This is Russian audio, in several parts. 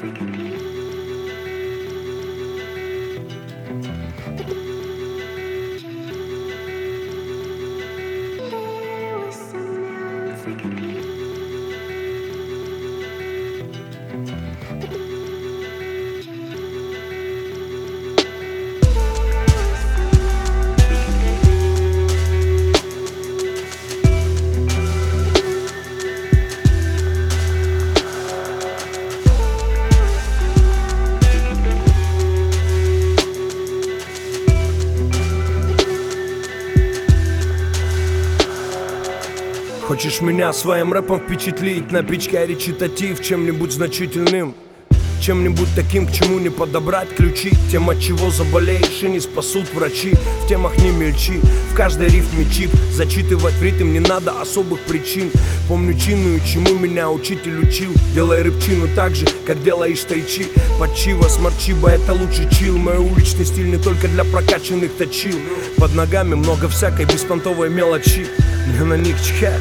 Хочешь меня своим рэпом впечатлить? Напичкай речитатив чем-нибудь значительным, чем-нибудь таким, к чему не подобрать ключи. Тем, от чего заболеешь и не спасут врачи. В темах не мельчи, в каждой рифме чип. Зачитывать в ритм не надо особых причин. Помню чинную, чему меня учитель учил. Делай рыбчину так же, как делаешь тайчи. Подчива, сморчиба, это лучший чил. Мой уличный стиль не только для прокачанных точил. Под ногами много всякой беспонтовой мелочи. Мне на них чхать.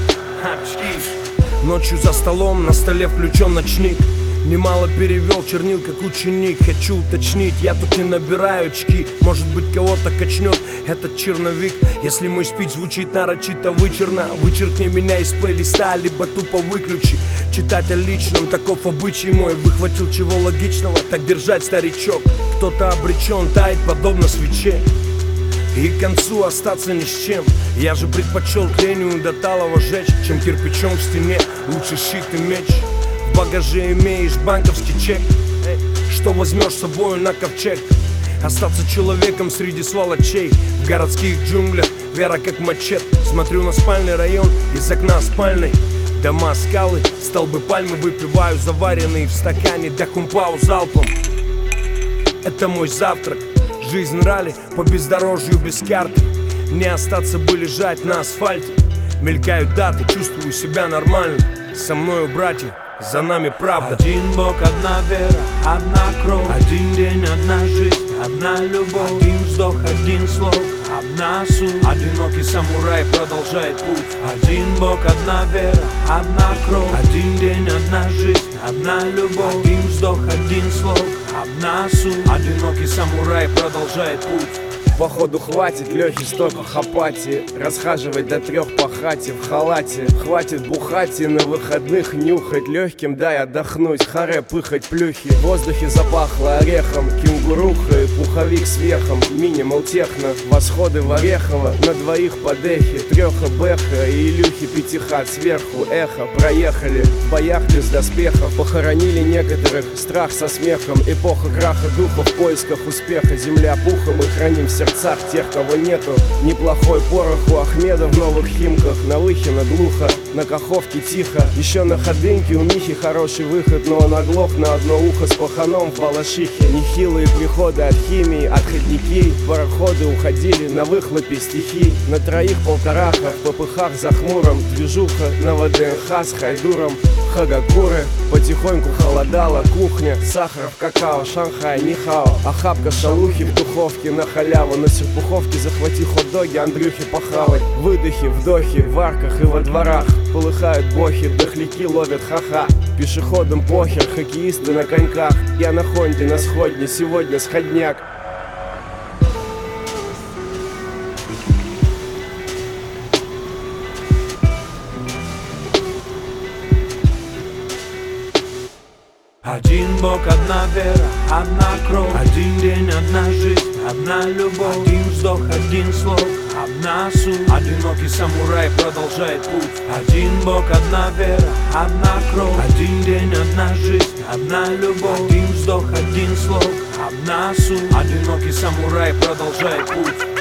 Ночью за столом, на столе включен ночник. Немало перевел чернил, как ученик. Хочу уточнить, я тут не набираю очки. Может быть, кого-то качнет этот черновик. Если мой спич звучит нарочито вычурно, вычеркни меня из плейлиста, либо тупо выключи. Читать о личном, таков обычай мой. Выхватил чего логичного, так держать, старичок. Кто-то обречен таять, подобно свече, и к концу остаться ни с чем. Я же предпочел тлению до талого жечь, чем кирпичом в стене. Лучше щит и меч. В багаже имеешь банковский чек, что возьмешь с собою на ковчег. Остаться человеком среди сволочей. В городских джунглях вера как мачете. Смотрю на спальный район из окна спальной. Дома, скалы, столбы пальмы. Выпиваю заваренные в стакане дахумпау залпом. Это мой завтрак. Жизнь ралли по бездорожью без карты. Не остаться бы лежать на асфальте. Мелькают даты, чувствую себя нормально. Со мною братья, за нами правда. Один Бог, одна вера, одна кровь. Один день, одна жизнь, одна любовь. Один вздох, один слог, одна суть. Одинокий самурай продолжает путь. Один Бог, одна вера, одна кровь. Один день, одна жизнь, одна любовь. Один вздох, один слог, одна суть. Одинокий самурай продолжает путь. Походу хватит легкий стоках апатии. Расхаживать до 3 по хате в халате. Хватит бухать и на выходных нюхать. Легким дай отдохнуть, харе пыхать плюхи. В воздухе запахло орехом, кенгурухой. Пуховик с вехом, минимал техно. Восходы в Орехово, на двоих под эхи. 3 бэха и Илюхи 5 хат сверху. Эхо, проехали в боях без доспехов. Похоронили некоторых, страх со смехом. Эпоха краха духа в поисках успеха. Земля пухом, мы храним в сердцах тех, кого нету. Неплохой порох у Ахмеда в новых Химках. На Лыхина глухо, на Каховке тихо. Еще на Ходынке у Михи хороший выход, но он оглох на одно ухо с паханом в Балашихе. Нехилые приходы от химии, отходники. Пароходы уходили на выхлопе стихи. На 3 полтораха, в ППХ за хмуром. Движуха на ВДНХ с хайдуром. Хагакуры, потихоньку холодала кухня. Сахар в какао, Шанхай, нихао. Охапка шалухи в духовке на халяву. На серпуховке захвати хот-доги, Андрюхе похавать. Выдохи, вдохи, в арках и во дворах. Полыхают бохи, дохляки ловят ха-ха. Пешеходам похер, хоккеисты на коньках. Я на Хонде, на сходне, сегодня сходняк. Один Бог, одна вера, одна кровь. Один день, одна жизнь, одна любовь. Один вздох, один слог, одна суть. Одинокий самурай продолжает путь. Один Бог, одна вера, одна кровь. Один день, одна жизнь, одна любовь. Один вздох, один слог, одна суть. Одинокий самурай продолжает путь.